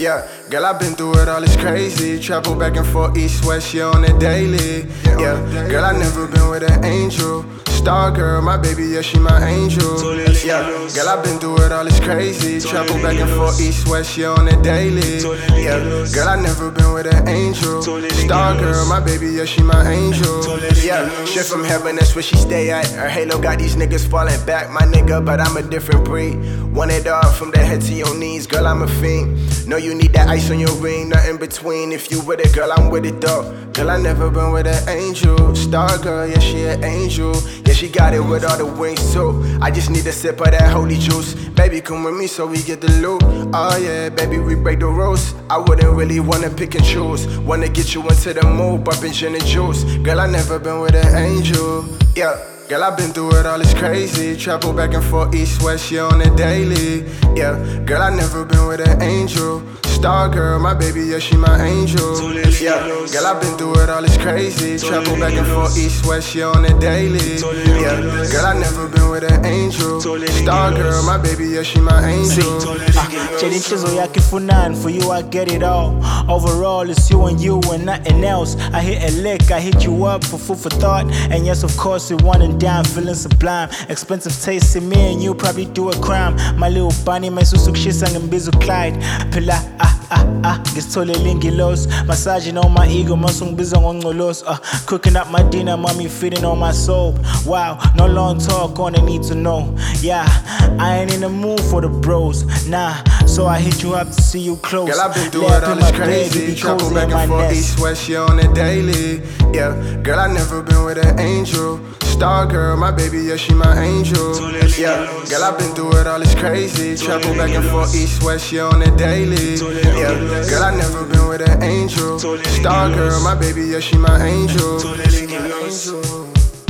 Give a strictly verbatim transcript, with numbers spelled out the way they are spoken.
Yeah, girl, I've been through it all, it's crazy. Travel back and forth, east, west, yeah, on the daily. Yeah, girl, I never been with an angel. Star girl, my baby, yeah, she my angel. Yeah, girl, I've been through it all, it's crazy. Travel back and forth, east, west, yeah, on the daily. Yeah, girl, I never been with an angel. Star girl, my baby, yeah, she my angel. Yeah, shit from heaven, that's where she stay at. Her halo got these niggas falling back, my nigga, but I'm a different breed. Want it all from the head to your knees, girl, I'm a fiend. Know you need that ice on your ring, nothing between. If you with it, girl, I'm with it though. Girl, I never been with an angel. Star girl, yeah, she an angel. Yeah, she got it with all the wings too. I just need a sip of that holy juice. Baby, come with me so we get the loot. Oh yeah, baby, we break the rules. I wouldn't really wanna pick and choose. Wanna get you into the mood, bumpin' gin and juice. Girl, I never been with an angel. Yeah. Girl, I've been through it all, it's crazy. Travel back and forth, east, west, yeah, on the daily. Yeah, girl, I never been with an angel. Star girl, my baby, yeah, she my angel. Yeah, girl, I've been through it all, it's crazy. Travel back and forth, east, west, yeah, on the daily. Yeah, girl, I never been with an angel. Star girl, my baby, yeah, she my angel. For you, I get it all. Overall, it's you and you and nothing else. I hit a lick, I hit you up for food for thought. And yes, of course, we one and down, feeling sublime. Expensive taste in me and you probably do a crime. My little bunny, my susuk shisang and bizu Clyde. Pila ah ah ah, gistole lingilos. Massaging on my ego, masung bizong on ngolos. Uh, cooking up my dinner, mommy feeding on my soul. Wow, no long talk, on I need to know. Yeah, I ain't in the mood for the bros, nah. So I hit you up to see you close. Girl, I've been through it all, it's crazy. Travel back and forth, east, west, yeah, on the daily. Yeah, girl, I never been with an angel. Star girl, my baby, yeah, she my angel. Yeah, girl, I've been through it all, it's crazy. Travel back and forth, east, west, yeah, on the daily. Yeah, girl, I never been with an angel. Star girl, my baby, yeah, she my angel.